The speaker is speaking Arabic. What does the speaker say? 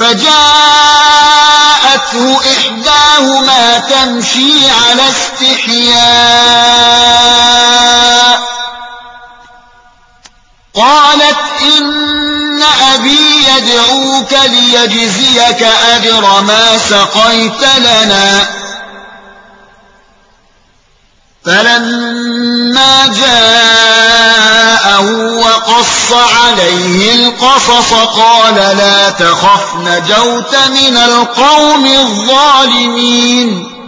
فجاءته إحداهما تمشي على استحياء قالت إن أبي يدعوك ليجزيك أجر ما سقيت لنا. فلما جاءه وقص عليه القصص قال لا تخف نجوت من القوم الظالمين.